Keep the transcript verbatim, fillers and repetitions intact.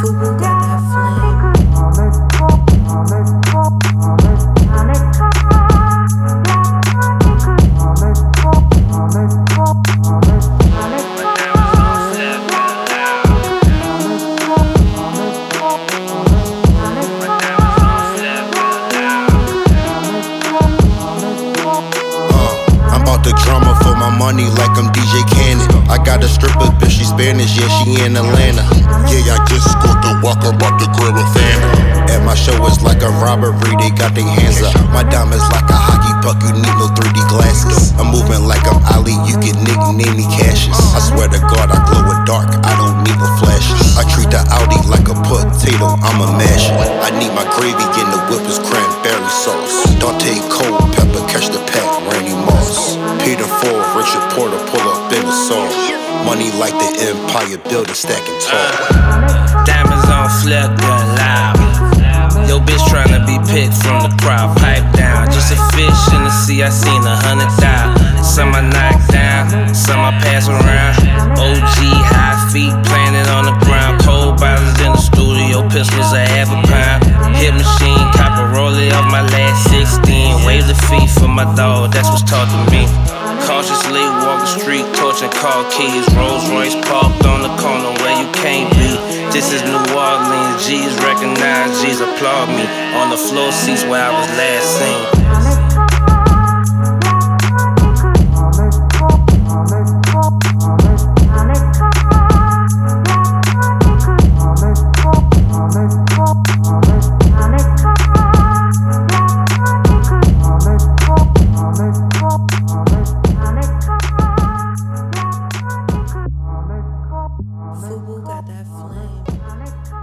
Fubu got that flame. The drama for my money like I'm D J Cannon. I got a stripper, bitch, she Spanish, yeah, she in Atlanta. Yeah, I just scored the walk, I'm about to grab a fan. At my show, it's like a robbery, they got their hands up. My diamonds like a hockey puck, you need no three D glasses. I'm moving like I'm Ali, you can nickname me Cassius. I swear to God, I glow in dark, I don't need no flashes. I treat the Audi like a potato, I'm a mash. I need my gravy in the whip is cranberry sauce. Dante Cole, pepper, catch the pack, Randy Moss. Peter Ford, Richard Porter, pull up in the song. Money like the Empire Building, stacking tall. Uh, diamonds on flip, gun loud. Yo, bitch tryna be picked from the crowd. Pipe down, just a fish in the sea. I seen a hundred thousand. Some I knock down, some I pass around. O G high feet planted on the ground. Cold bottles in the studio, pistols a half a pound. Hit machine, cop a rollie off my last sixteen. Wave the feet for my dog, that's what's taught to me. Cautiously walk the street, torching car keys. Rolls Royce parked on the corner where you can't be. This is New Orleans, G's recognize, G's applaud me. On the floor seats where I was last seen. Fubu got that flame.